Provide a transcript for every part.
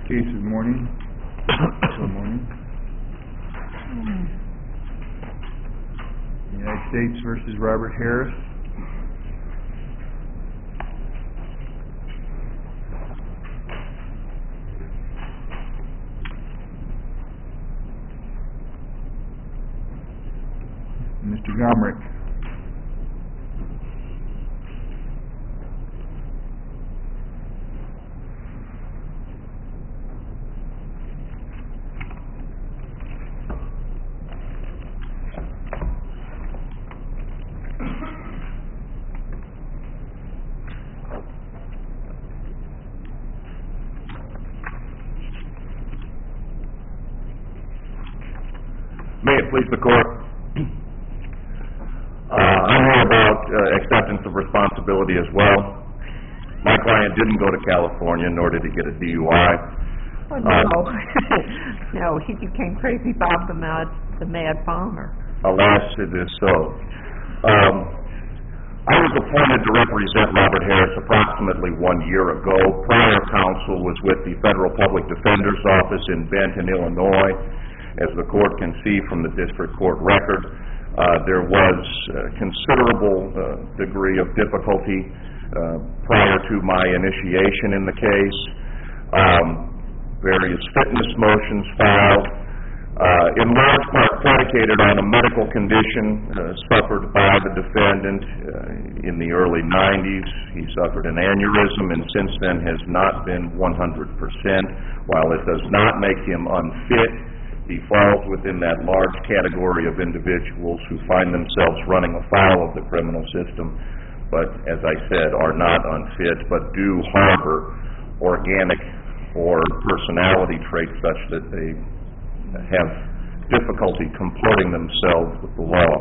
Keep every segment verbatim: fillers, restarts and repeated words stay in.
case this morning. Good morning. United States versus Robert Harris. Mister Gomrick. May it please the Court. Uh, I'm here about uh, acceptance of responsibility as well. My client didn't go to California, nor did he get a D U I. Oh, no. Uh, no, he became Crazy Bob the Mad, the Mad Bomber. Alas, it is so. Um, I was appointed to represent Robert Harris approximately one year ago. Prior counsel was with the Federal Public Defender's Office in Benton, Illinois. As the Court can see from the District Court record, uh, there was a considerable uh, degree of difficulty uh, prior to my initiation in the case. Um, various fitness motions filed, uh, in large part predicated on a medical condition uh, suffered by the defendant uh, in the early nineties. He suffered an aneurysm and since then has not been one hundred percent. While it does not make him unfit, he falls within that large category of individuals who find themselves running afoul of the criminal system, but as I said, are not unfit, but do harbor organic or personality traits such that they have difficulty comporting themselves with the law.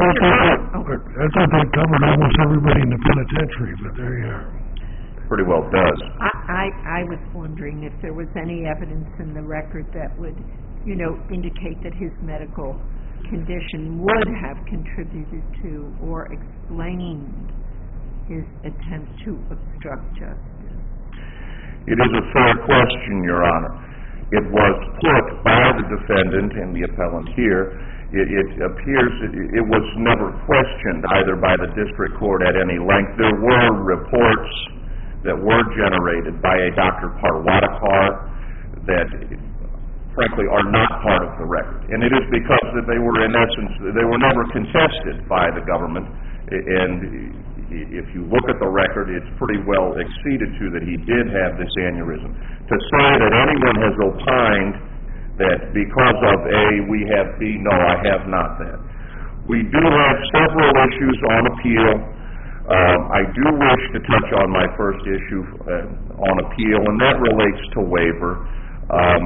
I thought that covered almost everybody in the penitentiary, but there you are. Pretty well does. I, I, I was wondering if there was any evidence in the record that would, you know, indicate that his medical condition would have contributed to or explained his attempt to obstruct justice. It is a fair question, Your Honor. It was put by the defendant and the appellant here. It, it appears it, it was never questioned either by the district court at any length. There were reports that were generated by a Doctor Parwadakar that frankly are not part of the record. And it is because that they were in essence, they were never contested by the government. And if you look at the record, it's pretty well acceded to that he did have this aneurysm. To say that anyone has opined that because of A, we have B, no, I have not that. We do have several issues on appeal. Um, I do wish to touch on my first issue uh, on appeal, and that relates to waiver. Um,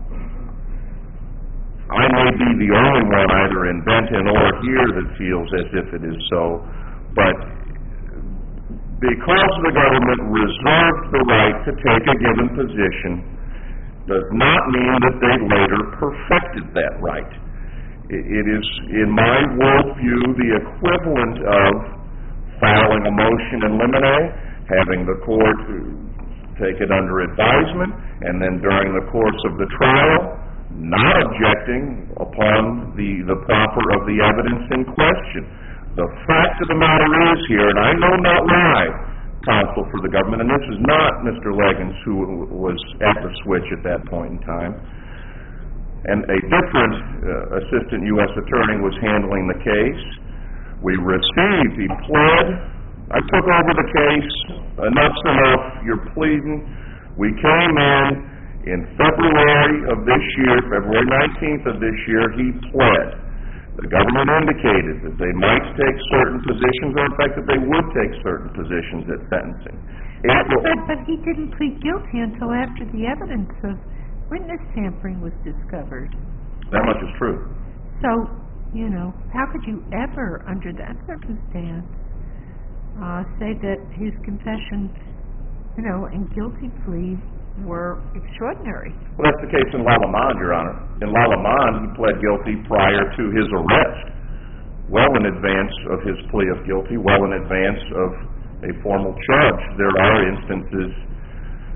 I may be the only one either in Benton or here that feels as if it is so, but because the government reserved the right to take a given position does not mean that they later perfected that right. It is, in my worldview, the equivalent of filing a motion in limine, having the court take it under advisement, and then during the course of the trial, not objecting upon the, the proffer of the evidence in question. The fact of the matter is here, and I know not why, counsel for the government, and this is not Mister Leggins who was at the switch at that point in time, and a different uh, assistant U S attorney was handling the case. We received, he pled, I took over the case, enough's enough, you're pleading. We came in in February of this year, February nineteenth of this year, he pled. The government indicated that they might take certain positions, or in fact that they would take certain positions at sentencing. But, but, but he didn't plead guilty until after the evidence of witness tampering was discovered. That much is true. So, you know, how could you ever, under that circumstance, uh, say that his confession, you know, and guilty plea were extraordinary? Well, that's the case in Lalamond, Your Honor. In Lalamond, he pled guilty prior to his arrest, well in advance of his plea of guilty, well in advance of a formal charge. There are instances,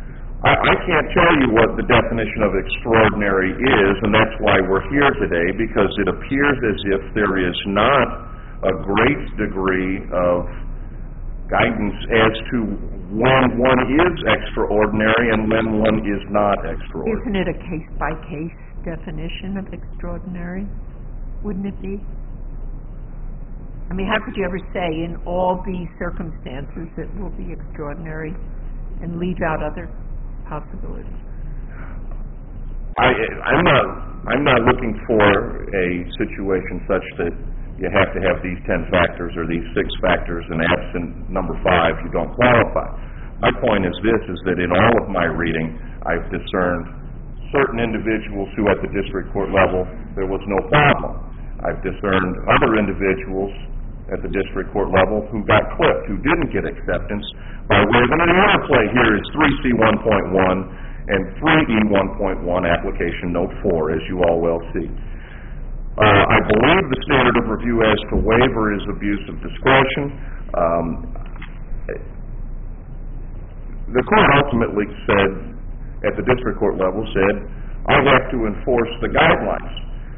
I, I can't tell you what the definition of extraordinary is, and that's why we're here today, because it appears as if there is not a great degree of guidance as to when one is extraordinary and when one is not extraordinary. Isn't it a case-by-case definition of extraordinary? Wouldn't it be? I mean, how could you ever say in all these circumstances it will be extraordinary and leave out other possibilities? I, I'm not, I'm not looking for a situation such that you have to have these ten factors or these six factors, and absent number five, you don't qualify. My point is this, is that in all of my reading, I've discerned certain individuals who at the district court level, there was no problem. I've discerned other individuals at the district court level who got clipped, who didn't get acceptance by way of, and an interplay here is three C one point one and three E one point one, application note four, as you all well see. Uh, I believe the standard of review as to waiver is abuse of discretion. Um, the court ultimately said, at the district court level, said, I have to enforce the guidelines.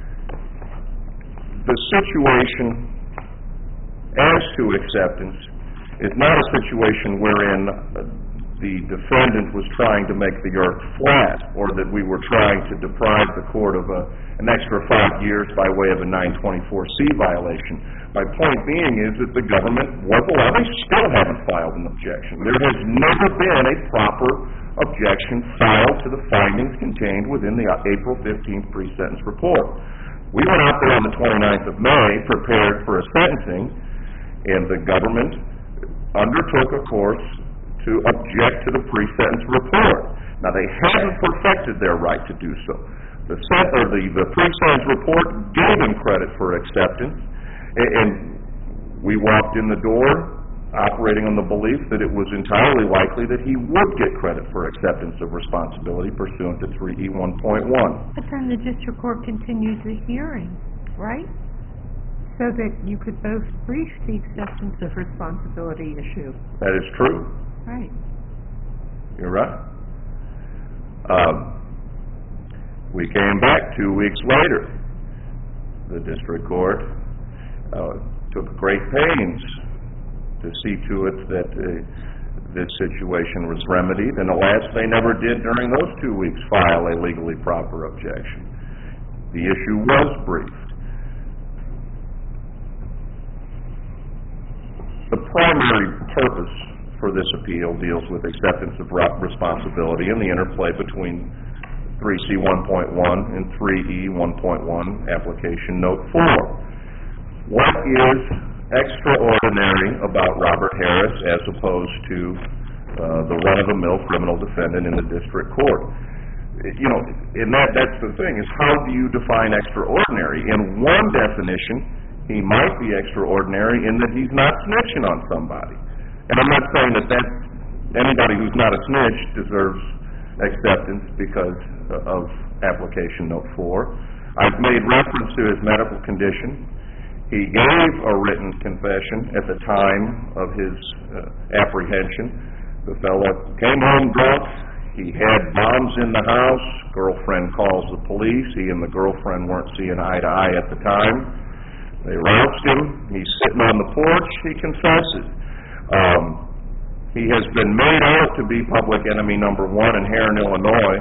The situation as to acceptance is not a situation wherein the defendant was trying to make the earth flat, or that we were trying to deprive the court of a, an extra five years by way of a nine twenty-four C violation. My point being is that the government was allowed, they still haven't filed an objection. There has never been a proper objection filed to the findings contained within the April fifteenth pre-sentence report. We went out there on the twenty-ninth of May prepared for a sentencing, and the government undertook a course to object to the pre-sentence report. Now, they haven't perfected their right to do so. The, set, or the, the pre-sentence report gave him credit for acceptance, and, and we walked in the door operating on the belief that it was entirely likely that he would get credit for acceptance of responsibility pursuant to three E one point one. But then the district court continued the hearing, right? So that you could both brief the acceptance of responsibility issue. That is true. Right. You're right. Um, we came back two weeks later. The district court uh, took great pains to see to it that uh, this situation was remedied, and alas, they never did during those two weeks file a legally proper objection. The issue was briefed. The primary purpose for this appeal deals with acceptance of responsibility and the interplay between three C one point one and three E one point one, application note four. What is extraordinary about Robert Harris as opposed to uh, the run-of-the-mill criminal defendant in the district court? You know, and that, that's the thing, is how do you define extraordinary? In one definition, he might be extraordinary in that he's not snitching on somebody. And I'm not saying that, that anybody who's not a snitch deserves acceptance because of application note four. I've made reference to his medical condition. He gave a written confession at the time of his uh, apprehension. The fellow came home drunk. He had bombs in the house. Girlfriend calls the police. He and the girlfriend weren't seeing eye to eye at the time. They roused him. He's sitting on the porch. He confesses. Um, he has been made out to be public enemy number one in Heron, Illinois.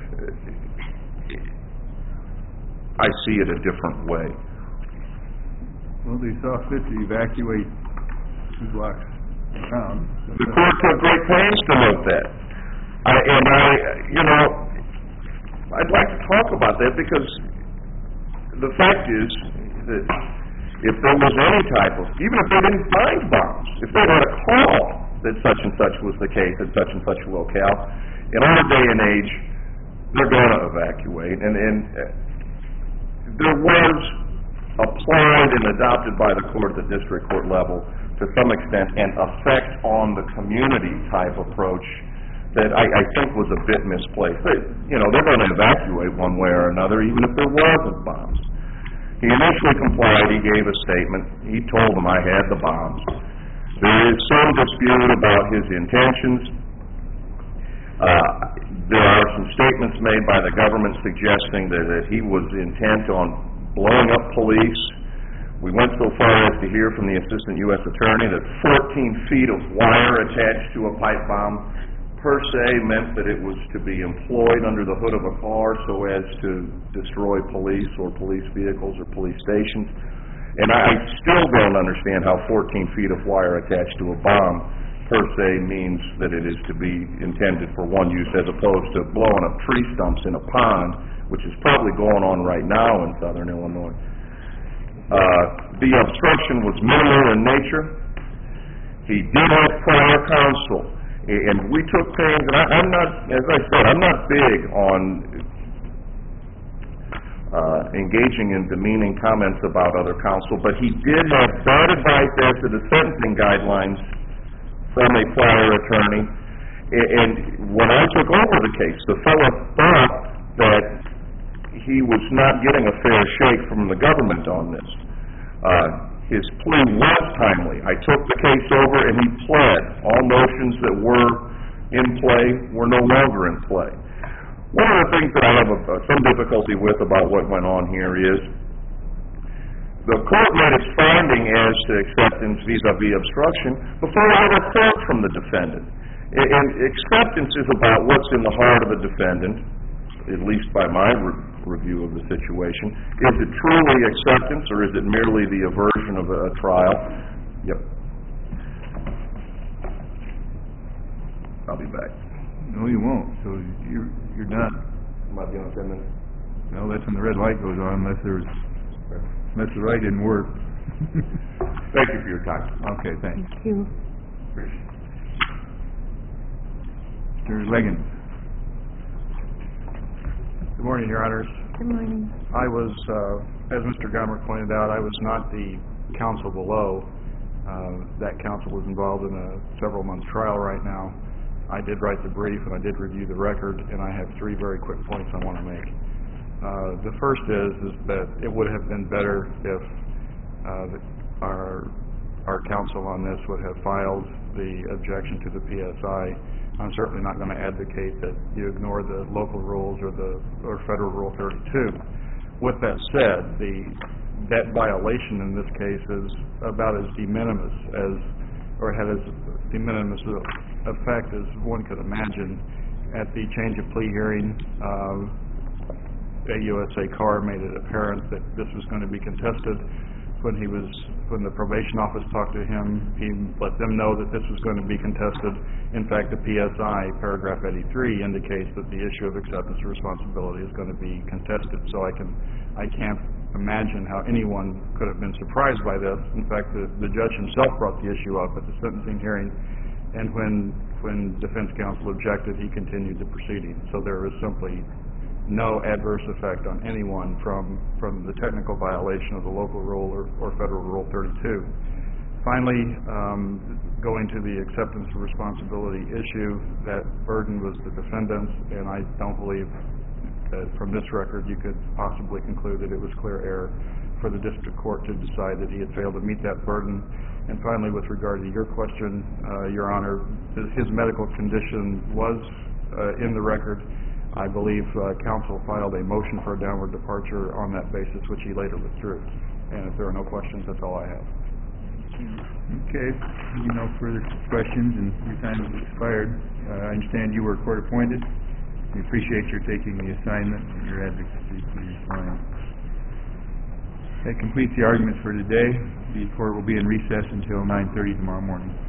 I see it a different way. Well, they saw fit to evacuate two blocks around. The court took great pains to note that. I, and I, you know, I'd like to talk about that because the fact is that if there was any type of, even if they didn't find bombs, if they had a call that such and such was the case at such and such a locale, in our day and age, they're going to evacuate. And, and uh, there was applied and adopted by the court at the district court level, to some extent, an effect on the community type approach that I, I think was a bit misplaced. They, you know, they're going to evacuate one way or another, even if there wasn't bombs. He initially complied. He gave a statement. He told them, I had the bombs. There is some dispute about his intentions. Uh, There are some statements made by the government suggesting that, that he was intent on blowing up police. We went so far as to hear from the Assistant U S Attorney that fourteen feet of wire attached to a pipe bomb per se meant that it was to be employed under the hood of a car so as to destroy police or police vehicles or police stations. And I still don't understand how fourteen feet of wire attached to a bomb per se means that it is to be intended for one use as opposed to blowing up tree stumps in a pond, which is probably going on right now in southern Illinois. Uh, the obstruction was minimal in nature. He did have prior counsel, and we took pains, and I, I'm not, as I said, I'm not big on uh, engaging in demeaning comments about other counsel, but he did have bad advice as to the sentencing guidelines from a prior attorney, and when I took over the case, the fellow thought that he was not getting a fair shake from the government on this. Uh, his plea was timely. I took the case over and he pled. All motions that were in play were no longer in play. One of the things that I have a, uh, some difficulty with about what went on here is the court made its finding as to acceptance vis-a-vis obstruction before I had a quote from the defendant. And, and acceptance is about what's in the heart of the defendant, at least by my re- review of the situation. Is it truly acceptance, or is it merely the aversion of a, a trial? Yep. I'll be back. No, you won't. So you're you're done. Might be on ten minutes. No, that's when the red light goes on, unless there's unless the light didn't work. Thank you for your time. Okay, thanks. Thank you. Mister Leggins. Good morning, Your Honors. Good morning. I was, uh, as Mister Gomert pointed out, I was not the counsel below. Uh, that counsel was involved in a several-month trial right now. I did write the brief, and I did review the record, and I have three very quick points I want to make. Uh, the first is, is that it would have been better if uh, the, our, our counsel on this would have filed the objection to the P S I. I'm certainly not going to advocate that you ignore the local rules or the or Federal Rule thirty-two. With that said, the that violation in this case is about as de minimis as, or had as de minimis effect as one could imagine. At the change of plea hearing, uh, A U S A Carr made it apparent that this was going to be contested. When he was, when the probation office talked to him, he let them know that this was going to be contested. In fact, the P S I, paragraph eighty-three, indicates that the issue of acceptance of responsibility is going to be contested. So I can, I can't imagine how anyone could have been surprised by this. In fact, the, the judge himself brought the issue up at the sentencing hearing, and when, when defense counsel objected, he continued the proceeding. So there was simply no adverse effect on anyone from, from the technical violation of the local rule or, or Federal Rule thirty-two. Finally, um, going to the acceptance of responsibility issue, that burden was the defendant's, and I don't believe that from this record you could possibly conclude that it was clear error for the district court to decide that he had failed to meet that burden. And finally, with regard to your question, uh, Your Honor, his medical condition was uh, in the record. I believe uh, counsel filed a motion for a downward departure on that basis, which he later withdrew. And if there are no questions, that's all I have. Okay, you no further questions, and your time has expired. Uh, I understand you were court appointed. We appreciate your taking the assignment and your advocacy for your client. That completes the arguments for today. The court will be in recess until nine thirty tomorrow morning.